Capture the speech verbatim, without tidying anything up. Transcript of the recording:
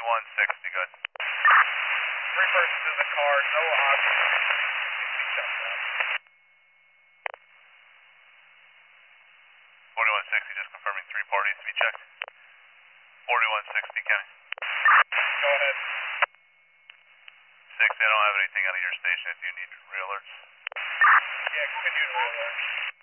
forty-one sixty, good. Three persons in the car, no objects. forty-one sixty, just confirming three parties to be checked. forty-one sixty, Kenny. Go ahead. sixty, I don't have anything out of your station if you need re-alerts. Yeah, continued re-alert.